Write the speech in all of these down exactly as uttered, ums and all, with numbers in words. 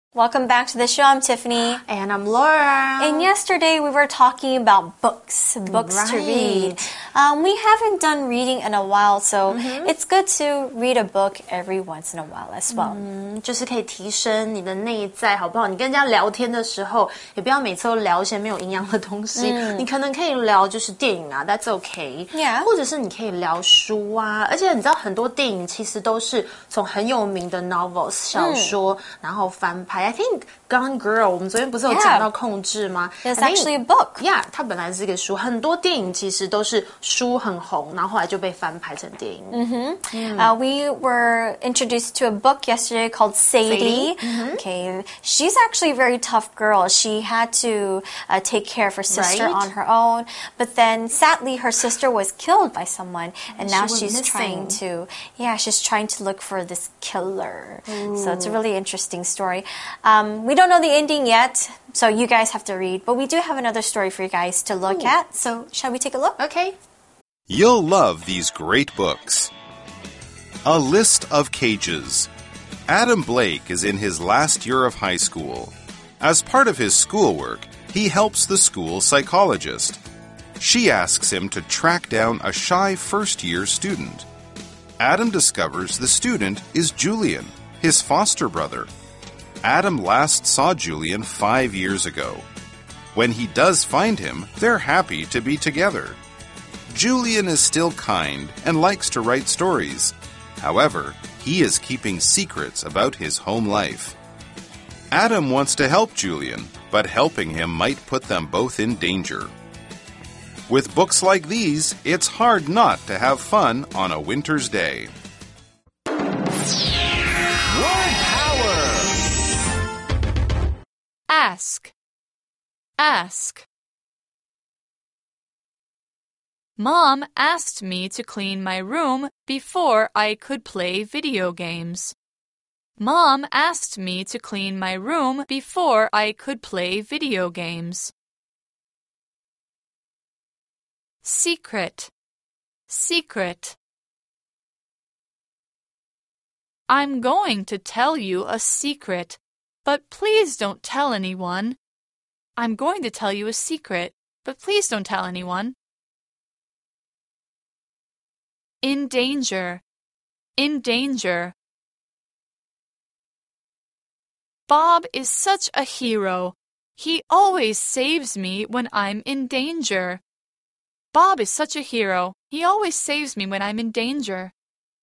Welcome back to the show. I'm Tiffany. And I'm Laura. And yesterday we were talking about books, books right. to read. Um, we haven't done reading in a while, so mm-hmm. it's good to read a book every once in a while as well. 嗯，就是可以提升你的内在，好不好？你跟人家聊天的时候，也不要每次都聊一些没有营养的东西。嗯、你可能可以聊就是电影啊 ，That's okay。Yeah. 或者是你可以聊书啊，而且你知道很多电影其实都是从很有名的 novels 小说，嗯、然后翻拍。I think Gone Girl， 我们昨天不是有讲到控制吗 ？It's actually a book. Yeah， 它本来是一个书。很多电影其实都是书很红，然后后来就被翻拍成电影。 Mm-hmm. Mm. Uh, we were introduced to a book yesterday called Sadie. Sadie? Mm-hmm. Okay, she's actually a very tough girl. She had to uh, take care of her sister right? on her own, but then sadly her sister was killed by someone, and she now she's missing. trying to, yeah, she's trying to look for this killer. Ooh. So it's a really interesting story. Um, we don't know the ending yet, so you guys have to read. But we do have another story for you guys to look Ooh. At. So shall we take a look? Okay. You'll love these great books. A List of Cages. Adam Blake is in his last year of high school. As part of his schoolwork, he helps the school psychologist. She asks him to track down a shy first-year student. Adam discovers the student is Julian, his foster brother. Adam last saw Julian five years ago. When he does find him, they're happy to be together. Julian is still kind and likes to write stories. However, he is keeping secrets about his home life. Adam wants to help Julian, but helping him might put them both in danger. With books like these, it's hard not to have fun on a winter's day. Ask. Ask. Mom asked me to clean my room before I could play video games. Mom asked me to clean my room before I could play video games. Secret. Secret. I'm going to tell you a secret. But please don't tell anyone. I'm going to tell you a secret, but please don't tell anyone. In danger. In danger. Bob is such a hero. He always saves me when I'm in danger. Bob is such a hero. He always saves me when I'm in danger.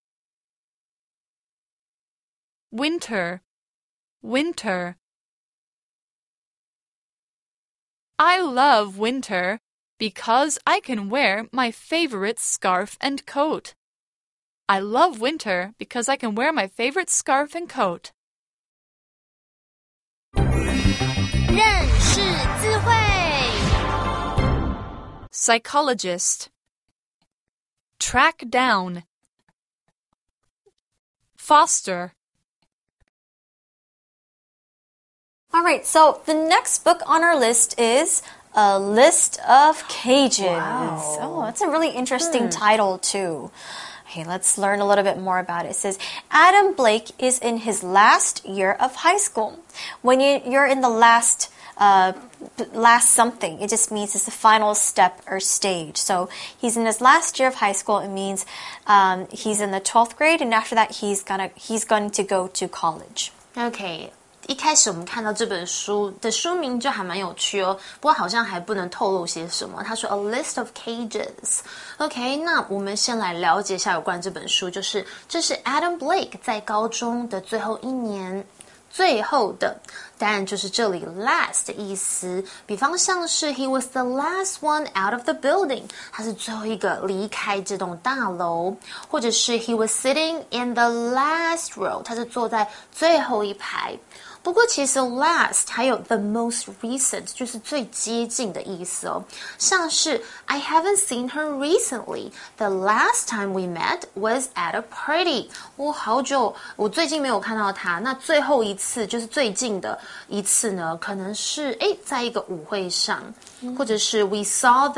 Winter. Winter. I love winter because I can wear my favorite scarf and coat. I love winter because I can wear my favorite scarf and coat. 认识字汇 Psychologist. Track down. Foster. All right, so the next book on our list is A List of Cages. Wow. Oh, that's a really interesting hmm. title, too. Okay, let's learn a little bit more about it. It says, Adam Blake is in his last year of high school. When you, you're in the last uh, last something, it just means it's the final step or stage. So he's in his last year of high school. It means um, he's in the twelfth grade, and after that, he's gonna he's going to go to college. Okay. 一开始我们看到这本书的书名就还蛮有趣哦，不过好像还不能透露些什么。他说 A List of Cages。OK， 那我们先来了解一下有关这本书，就是这是 Adam Blake 在高中的最后一年。最后的当然就是这里 last 的意思，比方像是 he was the last one out of the building， 他是最后一个离开这栋大楼，或者是 he was sitting in the last row， 他是坐在最后一排。不过其实 last 还有 the most recent 就是最接近的意思哦，像是 I haven't seen her recently. The last time we met was at a party. 我好久，我最近没有看到她。那最后一次就是最近的一次呢，可能是诶在一个舞会上，或者是 we saw them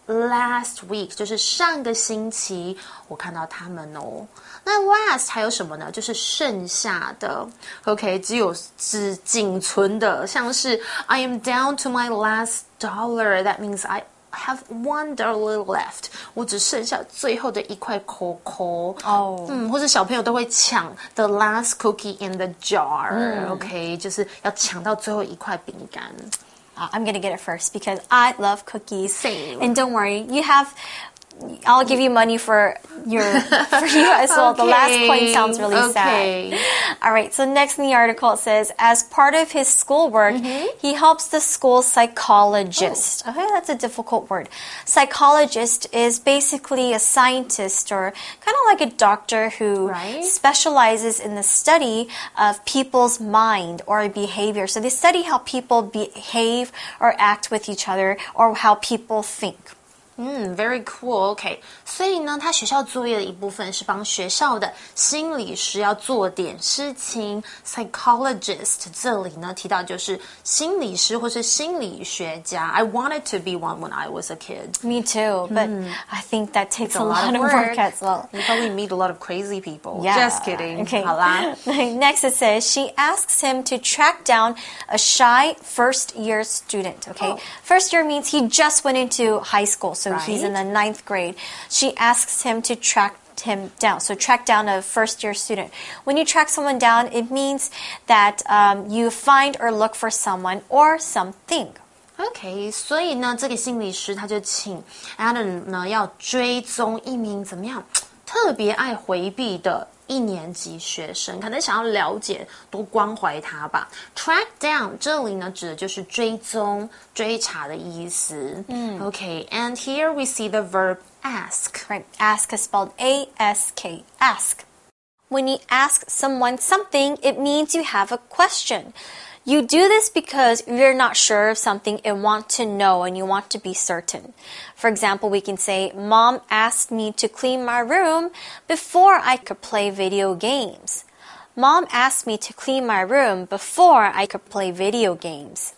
last week 就是上个星期我看到他们哦。那 last 还有什么呢？就是剩下的 OK 只有只仅存的，像是 I am down to my last dollar, that means I have one dollar left. 我只剩下最后的一块扣扣哦， 嗯，或者小朋友都会抢 the last cookie in the jar、嗯、OK 就是要抢到最后一块饼干。 Uh, I'm gonna get it first because I love cookies. Same. And don't worry, you have. I'll give you money for your for you as well. Okay. The last point sounds really okay. sad. All right. So next in the article it says, as part of his schoolwork, mm-hmm. he helps the school psychologist. Oh. Okay, that's a difficult word. Psychologist is basically a scientist or kind of like a doctor who right. specializes in the study of people's mind or behavior. So they study how people behave or act with each other or how people think. 嗯 very cool, OK. 所以呢，他学校作业的一部分是帮学校的心理师要做点事情。Psychologist 这里呢提到就是心理师或是心理学家。I wanted to be one when I was a kid. Me too, but mm. I think that takes a, a lot, lot of work. work as well. You probably meet a lot of crazy people. Yeah. Just kidding. Okay. 好啦。 Next it says, she asks him to track down a shy first year student. Okay, oh. First year means he just went into high school. So right. he's in the ninth grade. She asks him to track him down. So track down a first year student. When you track someone down, it means that um, you find or look for someone or something. OK, 所以呢，这个心理师他就请 Adam 呢要追踪一名怎么样特别爱回避的一年级学生，可能想要了解，多关怀他吧。Track down 这里呢指的就是追踪、追查的意思。嗯 OK, and here we see the verb ask. Right, ask is spelled A S K, ask. When you ask someone something, it means you have a question. You do this because you're not sure of something and want to know and you want to be certain. For example, we can say, Mom asked me to clean my room before I could play video games. Mom asked me to clean my room before I could play video games.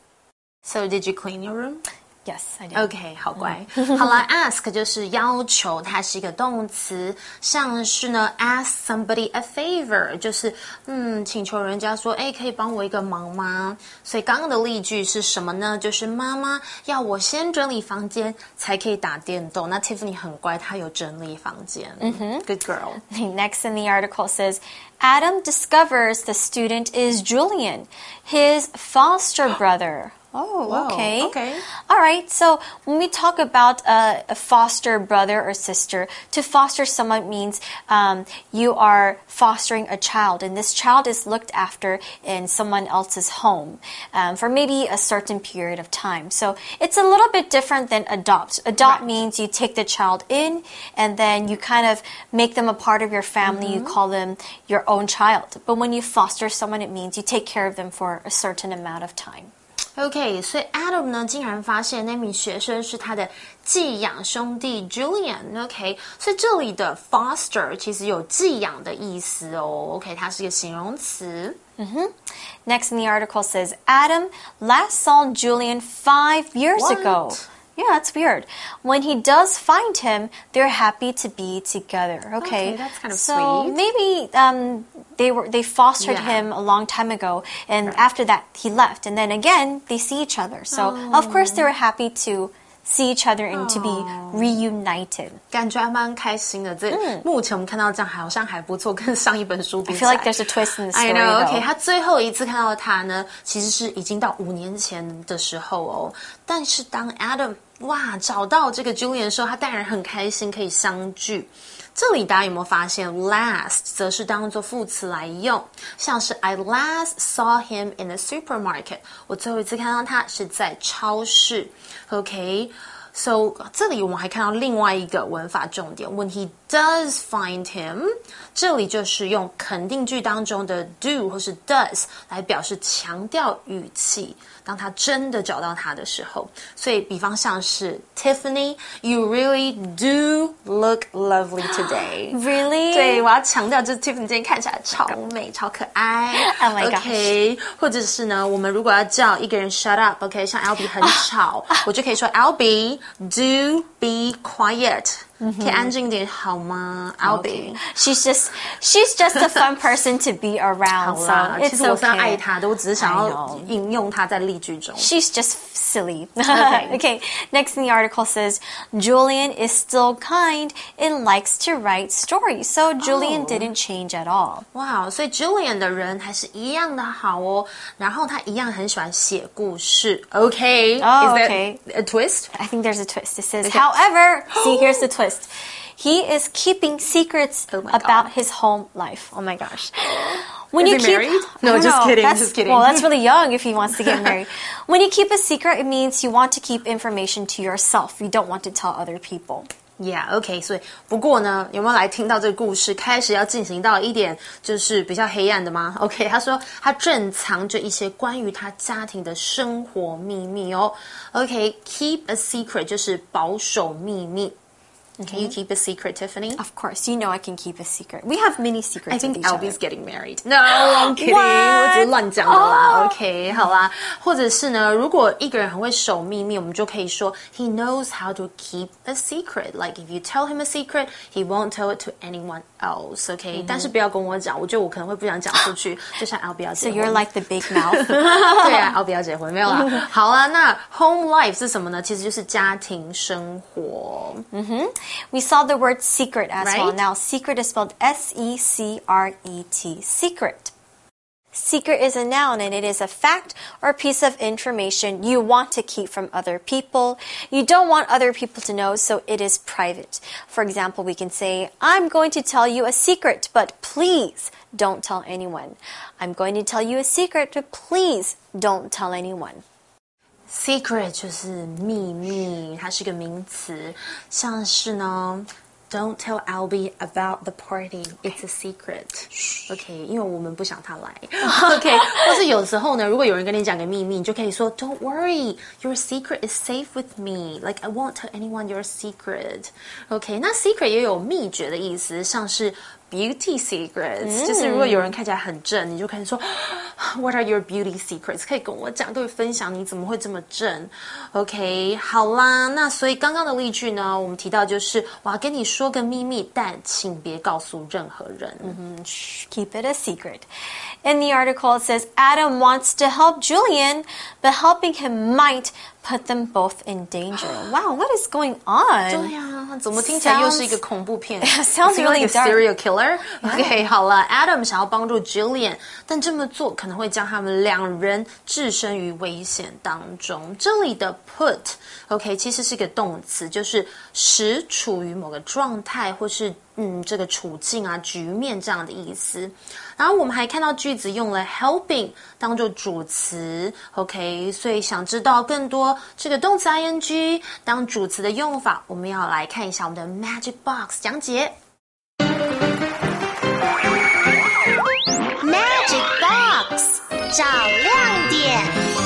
So did you clean your room? Yes, I did. OK, 好乖。好了 ask 就是要求，它是一个动词，像是呢 ask somebody a favor 就是嗯请求人家说，哎，可以帮我一个忙吗？所以刚刚的例句是什么呢？就是妈妈要我先整理房间才可以打电动。那 Tiffany 很乖，她有整理房间。Mm-hmm. Good girl. Next in the article says, Adam discovers the student is Julian, his foster brother. Oh, okay. Whoa, okay. All right. So when we talk about uh, a foster brother or sister, to foster someone means um, you are fostering a child, and this child is looked after in someone else's home um, for maybe a certain period of time. So it's a little bit different than adopt. Adopt right. means you take the child in, and then you kind of make them a part of your family. Mm-hmm. You call them your own child. But when you foster someone, it means you take care of them for a certain amount of time. OK, 所以 Adam 呢竟然发现那名学生是他的寄养兄弟 Julian。OK, 所以这里的 foster 其实有寄养的意思哦。OK, 它是一个形容词。 Mm-hmm. Next in the article says, Adam last saw Julian five years What? ago. Yeah, that's weird. When he does find him, they're happy to be together. Okay, okay that's kind of so sweet. maybe um, they were they fostered yeah. him a long time ago, and right. after that he left, and then again they see each other. So oh. of course they were happy to see each other and oh. to be reunited. 感觉还蛮开心的。这、嗯、目前我们看到这样好像还不错，跟上一本书比起来。 I feel like there's a twist in the story. I know. OK, 他最后一次看到他呢，其实是已经到五年前的时候哦。但是当 Adam 哇找到这个 Julian 的时候，他当然很开心可以相聚。这里大家有没有发现 last 则是当作副词来用，像是 I last saw him in the supermarket， 我最后一次看到他是在超市。OK, so 这里我们还看到另外一个文法重点 when he does find him， 这里就是用肯定句当中的 do 或是 does 来表示强调语气，当他真的找到他的时候。所以比方像是 Tiffany, you really do look lovely today. Really? 对，我要强调就是 Tiffany 今天看起来超美超可爱。 Oh my gosh. OK, 或者是呢我们如果要叫一个人 shut up, OK, 像 Albie 很吵我就可以说 Albie, Do be quiet. 可以安静点好吗 ？Albie. She's just she's just a fun person to be around. 好啦 so 其 it's 实我是 okay. 爱她的，我只是想 I 要 know. 引用她在例句中。 She's just silly. Okay. Okay. Next in the article says Julian is still kind and likes to write stories. So Julian Oh. didn't change at all. 哇，所以 Julian 的人还是一样的好哦，然后他一样很喜欢写故事。Okay. Oh, Is okay. that a twist? I think there's a twist. It says, Okay. however, see, here's the twist. He is keeping secrets Oh my about God. his home life. Oh my gosh. When Is you he keep, married? I No, don't just know. kidding, That's, just kidding. Well, that's really young if he wants to get married. When you keep a secret, it means you want to keep information to yourself. You don't want to tell other people. Yeah, OK. 所以不过呢，有没有来听到这个故事？开始要进行到一点就是比较黑暗的吗 ？OK， 他说他正藏着一些关于他家庭的生活秘密哦。OK，keep、okay, a secret 就是保守秘密。Can you keep a secret, Tiffany? Of course, you know I can keep a secret. We have many secrets. I think with each Albie's other. getting married. No, I'm kidding. 我只是乱讲的啦。OK， 好啦。或者是呢，如果一个人很会守秘密，我们就可以说 He knows how to keep a secret. Like if you tell him a secret, he won't tell it to anyone else. OK，、嗯、但是不要跟我讲，我觉得我可能会不想讲出去。就像 Albie 要结婚。 So you're like the big mouth. 对啊 ，Albie 要结婚没有啦。好啦，那 home life 是什么呢？其实就是家庭生活。 嗯哼。We saw the word secret as right? well. Now, secret is spelled S E C R E T. Secret. Secret is a noun and it is a fact or piece of information you want to keep from other people. You don't want other people to know, so it is private. For example, we can say, I'm going to tell you a secret, but please don't tell anyone. I'm going to tell you a secret, but please don't tell anyone. Secret 就是秘密，它是个名词，像是呢 Don't tell Albie about the party. It's a secret. OK， 因为我们不想他来。OK， 或是有时候呢，如果有人跟你讲个秘密，你就可以说 Don't worry, your secret is safe with me. Like I won't tell anyone your secret. OK， 那 secret 也有秘诀的意思，像是beauty secrets，、嗯、就是如果有人看起来很正，你就可以说 What are your beauty secrets？ 可以跟我讲，跟我分享你怎么会这么正 ？OK， 好啦，那所以刚刚的例句呢，我们提到就是我要跟你说个秘密，但请别告诉任何人。 Mm-hmm. Shh, keep it a secret. In the article, it says Adam wants to help Julian, but helping him might put them both in danger. Wow, what is going on? 对呀，怎么听起来又是一个恐怖片 Sounds really like a serial dark. killer. OK， 好了 ，Adam 想要帮助 Julian， 但这么做可能会将他们两人置身于危险当中。这里的 put，OK，、okay, 其实是一个动词，就是使处于某个状态或是嗯这个处境啊局面这样的意思。然后我们还看到句子用了 helping 当做主词 ，OK， 所以想知道更多这个动词 ing 当主词的用法，我们要来看一下我们的 Magic Box 讲解。 Magic Box 找亮点。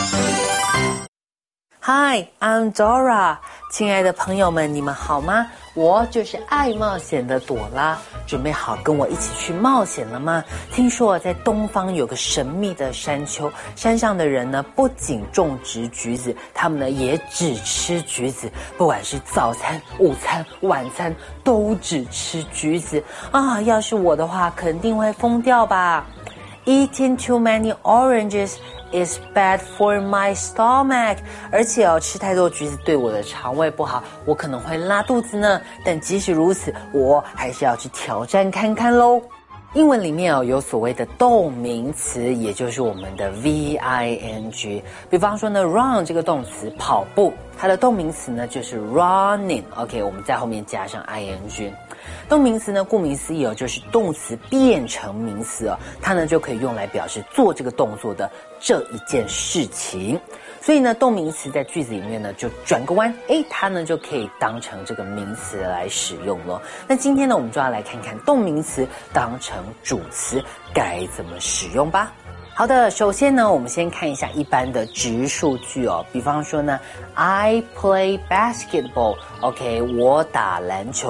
Hi, I'm Dora. 亲爱的朋友们，你们好吗？我就是爱冒险的朵拉，准备好跟我一起去冒险了吗？听说在东方有个神秘的山丘，山上的人呢不仅种植橘子，他们呢也只吃橘子，不管是早餐、午餐、晚餐都只吃橘子啊！要是我的话，肯定会疯掉吧。Eating too many oranges is bad for my stomach. 而且哦，吃太多橘子对我的肠胃不好，我可能会拉肚子呢。但即使如此，我还是要去挑战看看咯。英文里面哦有所谓的动名词，也就是我们的 V I N G。比方说呢 ，run 这个动词跑步，它的动名词呢就是 running。OK， 我们在后面加上 I N G。动名词呢，顾名思义哦，就是动词变成名词哦，它呢就可以用来表示做这个动作的这一件事情。所以呢，动名词在句子里面呢就转个弯，诶，它呢就可以当成这个名词来使用咯。那今天呢，我们就要来看看动名词当成主词该怎么使用吧。好的，首先呢，我们先看一下一般的直述句哦，比方说呢 ，I play basketball，OK，、okay, 我打篮球。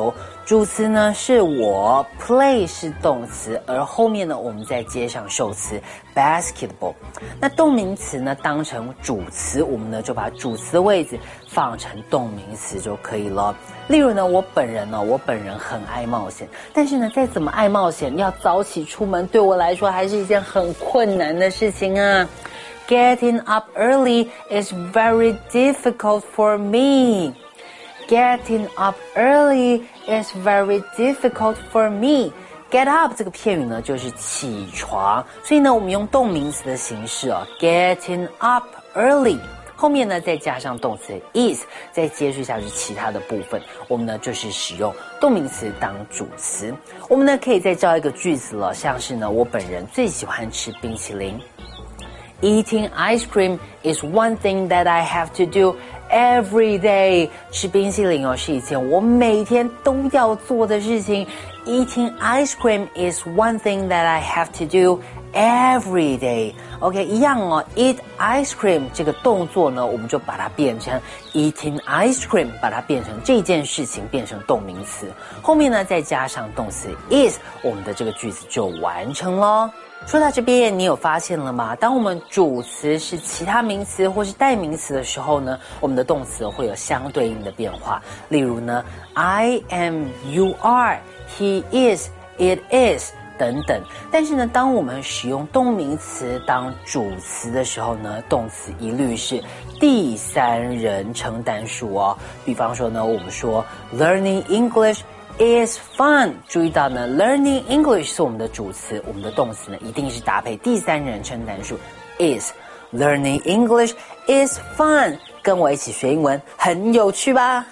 主词呢是我 play 是动词，而后面呢我们再接上受词 basketball。那动名词呢当成主词，我们呢就把主词的位置放成动名词就可以了。例如呢，我本人呢，我本人很爱冒险，但是呢，再怎么爱冒险，要早起出门对我来说还是一件很困难的事情啊。Getting up early is very difficult for me. Getting up early is very difficult for me. Get up 这个片语呢，就是起床，所以呢，我们用动名词的形式哦 ，getting up early， 后面呢再加上动词 is， 再接续下去其他的部分，我们呢就是使用动名词当主词。我们呢可以再造一个句子了，像是呢，我本人最喜欢吃冰淇淋。Eating ice cream is one thing that I have to do every day. 吃冰淇淋哦是一件我每天都要做的事情。Eating ice cream is one thing that I have to do every day. OK， 一样哦。Eat ice cream 这个动作呢，我们就把它变成 eating ice cream， 把它变成这件事情，变成动名词。后面呢再加上动词 is， 我们的这个句子就完成咯。说到这边，你有发现了吗？当我们主词是其他名词或是代名词的时候呢，我们的动词会有相对应的变化。例如呢 ，I am, you are, he is, it is 等等。但是呢，当我们使用动名词当主词的时候呢，动词一律是第三人称单数哦。比方说呢，我们说 learning English。is fun， 注意到呢 learning English 是我们的主词，我们的动词呢一定是搭配第三人称单数 is。 Learning English is fun， 跟我一起学英文很有趣吧。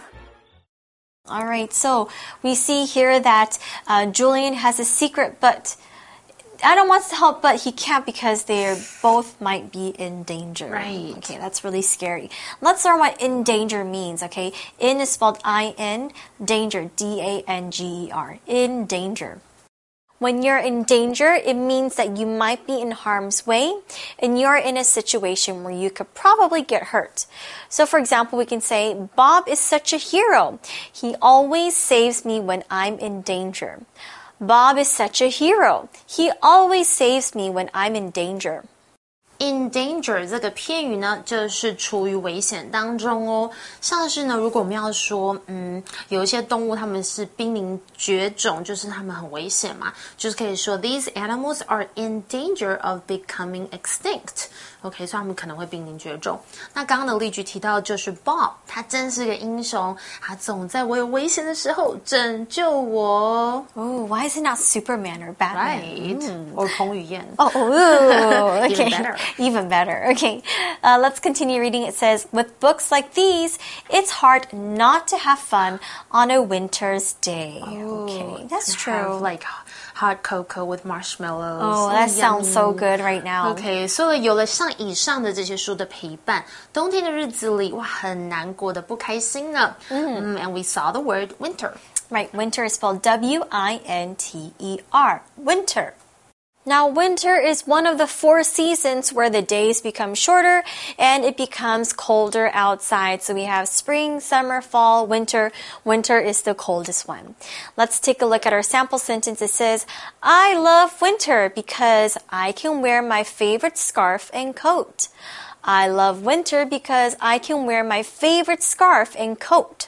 All right, so we see here that uh, Julian has a secret, but Adam wants to help, but he can't because they both might be in danger. Right. Okay, that's really scary. Let's learn what in danger means, okay? In is spelled I N, danger, D A N G E R. In danger. When you're in danger, it means that you might be in harm's way and you're in a situation where you could probably get hurt. So for example, we can say, Bob is such a hero. He always saves me when I'm in danger. Bob is such a hero. He always saves me when I'm in danger. In danger 这个片语呢，就是处于危险当中哦。像是呢，如果我们要说，嗯，有一些动物它们是濒临绝种，就是它们很危险嘛，就是可以说 These animals are in danger of becoming extinct。OK， 所以它们可能会濒临绝种。那刚刚的例句提到就是 Bob， 他真是个英雄，他总在我有危险的时候拯救我。 Oh, why is it not Superman or Batman? Right. Mm. Or 彭于晏. Oh, ooh, okay. Even better. Even better. Okay. Uh, let's continue reading. It says, with books like these, it's hard not to have fun on a winter's day. Oh, okay, that's true. Have like hot cocoa with marshmallows. Oh, that sounds so good right now. Okay, 所以有了像以上的这些书的陪伴，冬天的日子里，哇，很难过的不开心呢。Mm. Mm, and we saw the word winter. Right, winter is spelled W I N T E R. Winter. Now, winter is one of the four seasons where the days become shorter and it becomes colder outside. So we have spring, summer, fall, winter. Winter is the coldest one. Let's take a look at our sample sentence. It says, I love winter because I can wear my favorite scarf and coat. I love winter because I can wear my favorite scarf and coat.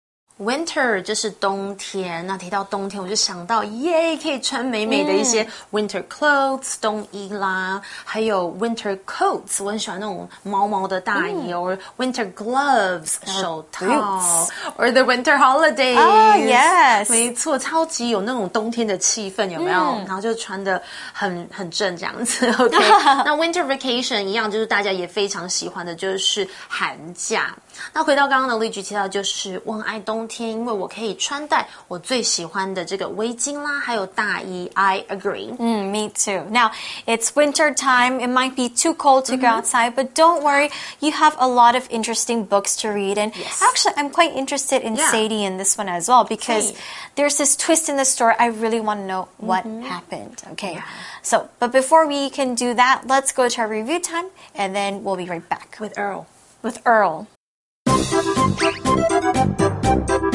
Winter 就是冬天，那提到冬天，我就想到耶，可以穿美美的一些 winter clothes 冬衣啦，还有 winter coats， 我很喜欢那种毛毛的大衣，或、嗯、winter gloves 手套 ，or the winter holidays。 Oh yes， 没错，超级有那种冬天的气氛，有没有？嗯、然后就穿得很很正这样子。OK， 那 winter vacation 一样，就是大家也非常喜欢的，就是寒假。那回到刚刚的例句提到，就是我很爱冬天，因为我可以穿戴我最喜欢的这个围巾啦，还有大衣。I agree. Mm, me too. Now, it's winter time. It might be too cold to mm-hmm. go outside, but don't worry. You have a lot of interesting books to read. And yes. actually, I'm quite interested in yeah. Sadie in this one as well, because Same. there's this twist in the story. I really want to know what mm-hmm. happened. Okay. Yeah. So, but before we can do that, let's go to our review time, and then we'll be right back. With Earl. With Earl.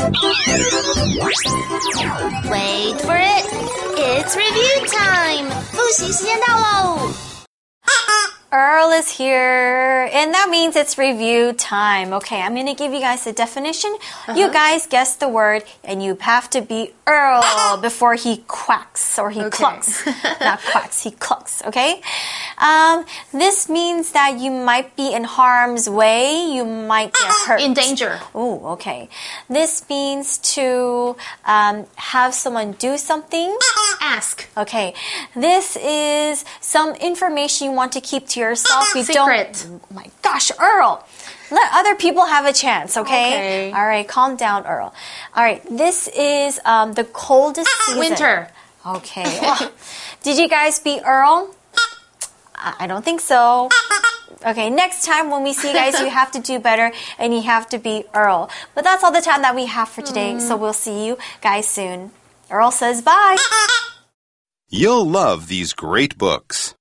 Wait for it. It's review time. 复习时间到喽。 Earl is here, and that means it's review time. Okay, I'm going to give you guys the definition. Uh-huh. You guys guess the word, and you have to be Earl before he quacks, or he okay. clucks. Not quacks, he clucks, okay? Um, this means that you might be in harm's way. You might get hurt. In danger. Oh, okay. This means to um, have someone do something. Ask. Okay. This is some information you want to keep to yourself. You Secret. Don't, oh my gosh, Earl. Let other people have a chance, okay? Okay. All right, calm down, Earl. All right, this is um, the coldest season. Winter. Okay. Well, did you guys beat Earl? I don't think so. Okay, next time when we see you guys, you have to do better and you have to beat Earl. But that's all the time that we have for today, mm. so we'll see you guys soon. Earl says bye. You'll love these great books.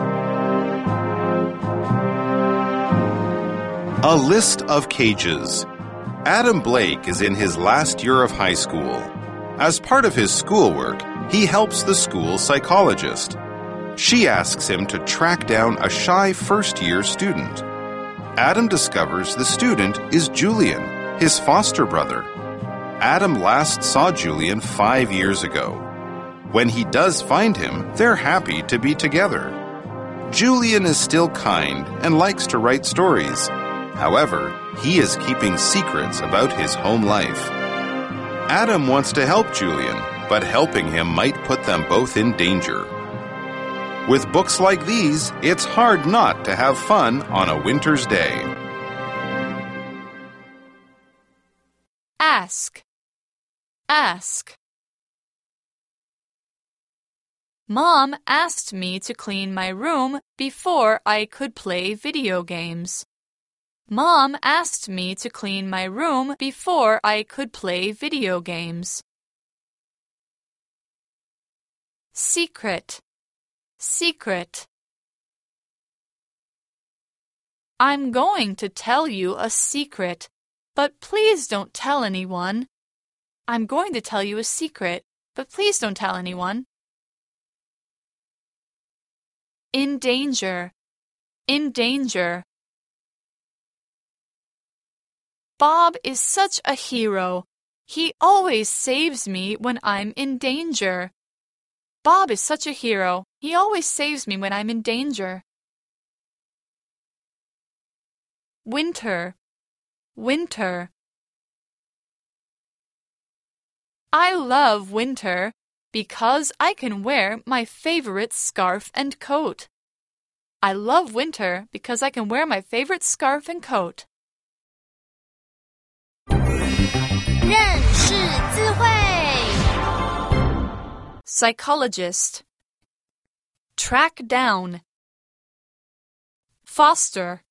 A List of Cages. Adam Blake is in his last year of high school. As part of his schoolwork, he helps the school psychologist. She asks him to track down a shy first-year student. Adam discovers the student is Julian, his foster brother. Adam last saw Julian five years ago. When he does find him, they're happy to be together. Julian is still kind and likes to write stories. However, he is keeping secrets about his home life. Adam wants to help Julian, but helping him might put them both in danger. With books like these, it's hard not to have fun on a winter's day. Ask. Ask. Mom asked me to clean my room before I could play video games. Mom asked me to clean my room before I could play video games. Secret. Secret. I'm going to tell you a secret, but please don't tell anyone. I'm going to tell you a secret, but please don't tell anyone. In danger. In danger. Bob is such a hero. He always saves me when I'm in danger. Bob is such a hero. He always saves me when I'm in danger. Winter. Winter. I love winter because I can wear my favorite scarf and coat. I love winter because I can wear my favorite scarf and coat. 认识字汇 Psychologist. Track down. Foster.